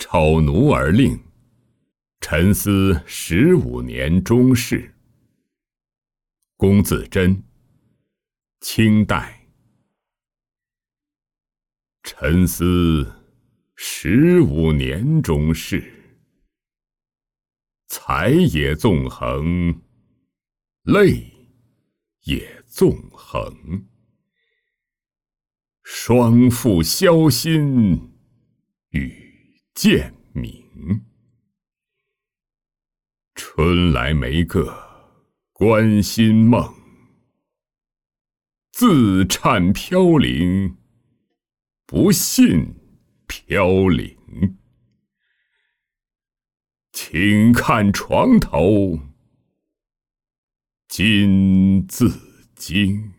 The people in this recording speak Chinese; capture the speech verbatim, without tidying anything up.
丑奴而令，沉思十五年中事。龚自珍，清代。沉思十五年中事，才也纵横，泪也纵横。双复萧心与渐明。春来没个关心梦，自叹飘零，不信飘零。请看床头金自惊。